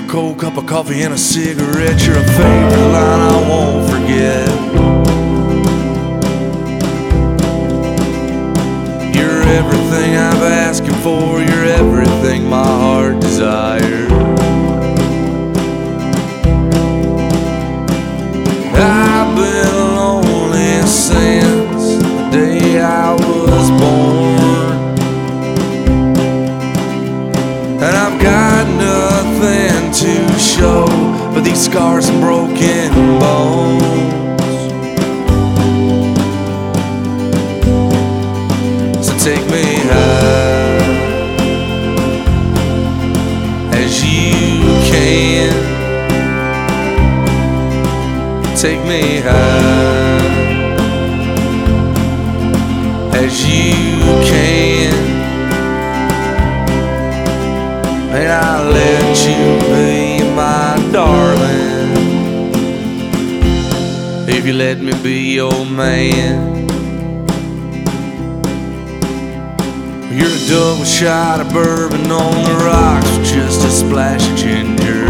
cold cup of coffee and a cigarette. You're a favorite line I won't forget. You're everything I've asked for. You're everything my heart desires. I've been lonely since the day I was born, and I've got nothing to show but these scars and broken bones. So take me high as you can. Take me high as you can, and I'll let you be my darling if you let me be your man. You're a double shot of bourbon on the rocks with just a splash of ginger.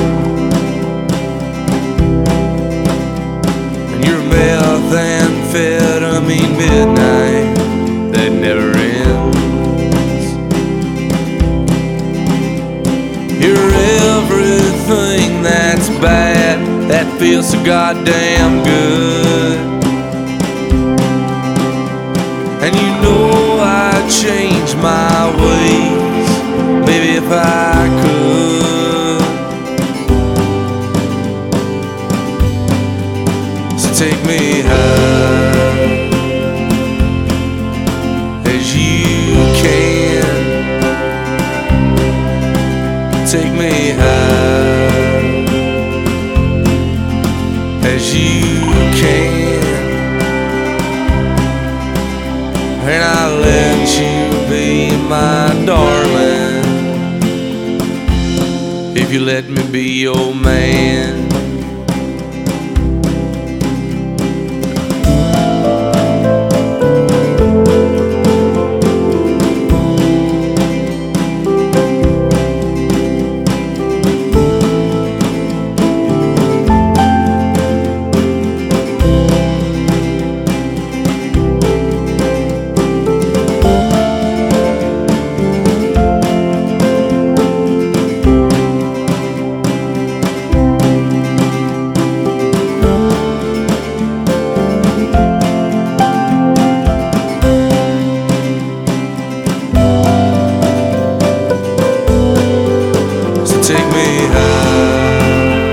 Methamphetamine midnight that never ends. You're everything that's bad that feels so goddamn good. And you know I'd change my ways, maybe if I could. Take me high as you can. Take me high as you can, and I'll let you be my darling if you let me be your man. Take me high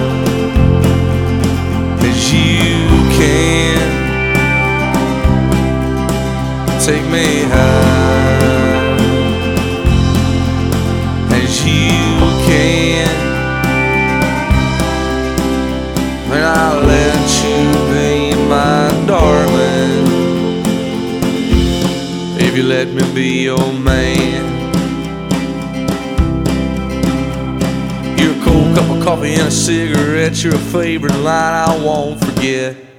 as you can. Take me high as you can, and I'll let you be my darling if you let me be your man. You're a cold cup of coffee and a cigarette. You're a favorite line I won't forget.